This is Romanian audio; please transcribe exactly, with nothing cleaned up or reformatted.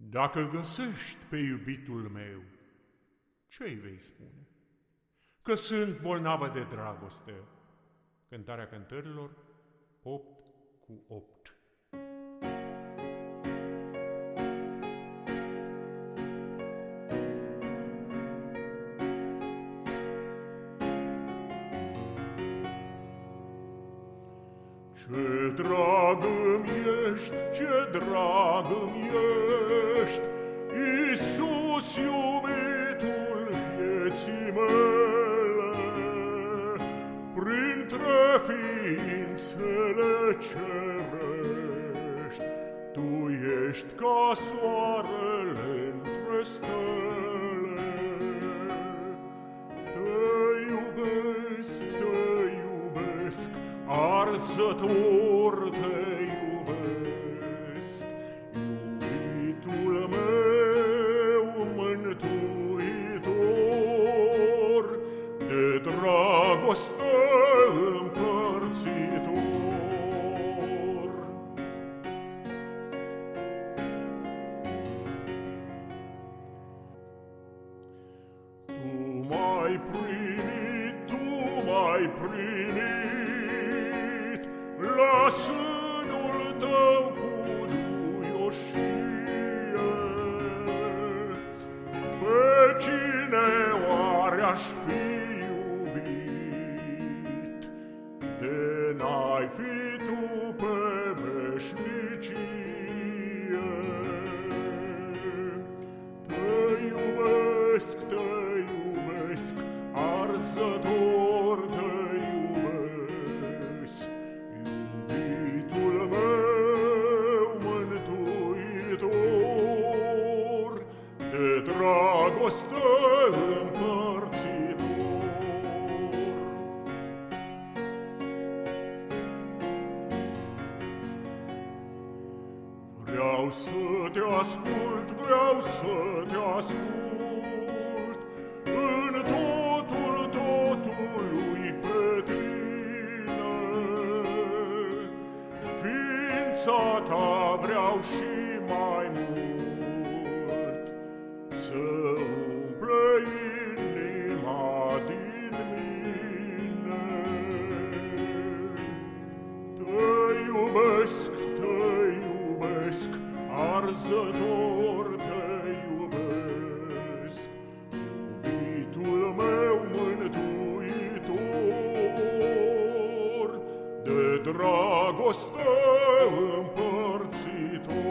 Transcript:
Dacă găsești pe iubitul meu, ce-i vei spune? Că sunt bolnavă de dragoste. Cântarea cântărilor opt cu opt. Ce drag îmi ești, ce drag îmi ești, Iisus, iubitul vieții mele. Printre ființele cerești, Tu ești ca soarele între stele. Te iubesc, te iubesc, arzător te iubesc, iubitul meu mântuitor, de dragoste împărțitor. Tu m-ai primit, tu m-ai primit la sânul Tău cu duioșie. Pe cine oare-aș fi iubit, de n-ai fi Tu pe veșnicie? Te iubesc, te iubesc, arzător te iubesc, iubitul meu mântuitor, de dragoste împărțitor. Vreau să te ascult, vreau să te ascult, în totul, totului pe Tine. Ființa Ta vreau și mai mult, să umple inima din mine. Te iubesc, te iubesc, arzător te iubesc, iubitul meu mântuitor, de dragoste împărțitor.